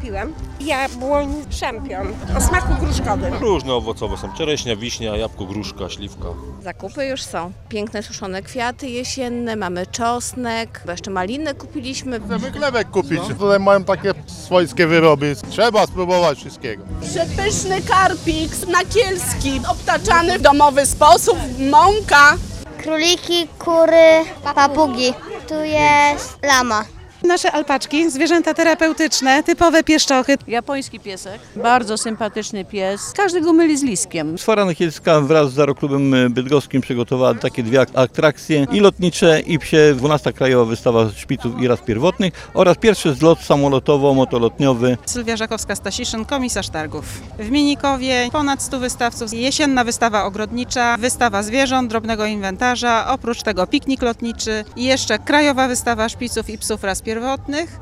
kupiłam. Jabłoń szampion o smaku gruszkowym. Różne owocowe są, czereśnia, wiśnia, jabłko, gruszka, śliwka. Zakupy już są. Piękne suszone kwiaty jesienne, mamy czosnek, jeszcze maliny kupiliśmy. Chcemy chlebek kupić. Tutaj mają takie swojskie wyroby. Trzeba spróbować wszystkiego. Przepyszny karpik nakielski, obtaczany w domowy sposób, mąka. Króliki, kury, papugi. Tu jest lama. Nasze alpaczki, zwierzęta terapeutyczne, typowe pieszczochy. Japoński piesek, bardzo sympatyczny pies. Każdy go myli z liskiem. Sfora Nykielska wraz z Aeroklubem Bydgoskim przygotowała takie dwie atrakcje i lotnicze i psie. 12. Krajowa Wystawa Szpiców i Ras Pierwotnych oraz pierwszy zlot samolotowo-motolotniowy. Sylwia Żakowska-Stasiszyn, komisarz targów. W Minikowie ponad 100 wystawców. Jesienna wystawa ogrodnicza, wystawa zwierząt, drobnego inwentarza, oprócz tego piknik lotniczy i jeszcze Krajowa Wystawa Szpiców i Psów Ras Pierwotnych.